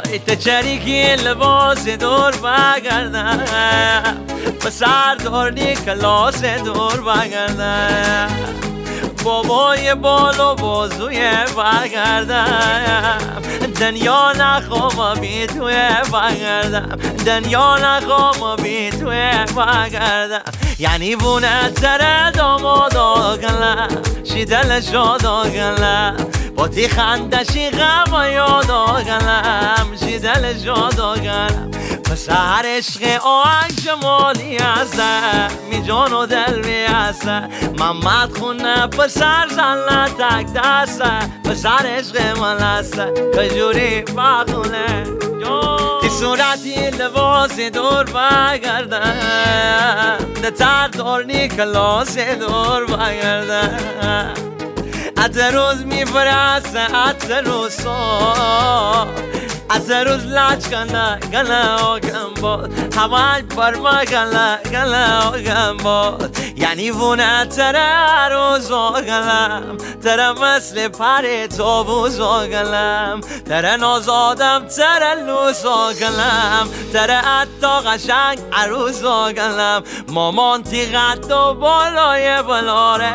ایت چریکی لباس دور بگردم به سردارنی کلاس دور بگردم بابای بال و بازوی بگردم دنیا نخوام بی توی بگردم دنیا نخوام بی توی بگردم یعنی بونه تره دامادا گلم شی دل شادا گلم با تی خندشی غم یادا گلم شی دل شادا گلم پسر عشق آهنگ جمالی هسته می جان و دل می هسته محمد خونه پسر زن تک دسته پسر عشق من هسته کجوری بخونه تی صورتی لباس دور بگردم ده تردارنی کلاس دور بگردم ات روز می فرسته ات روز صبح ات روز لچ کنه گله آگم بود هوای پرما گله آگم بود یعنی وونه تره روز آگلم تره مثل پری تابوز آگلم تره نازادم تره لوز آگلم تره حتی قشنگ عروز آگلم مامان تیغت و بالای بلاره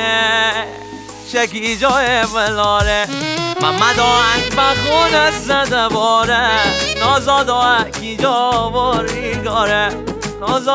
شکی جای بلاره محمد آهنگ بخونه زده باره نازاد آهنگی جا باریگاره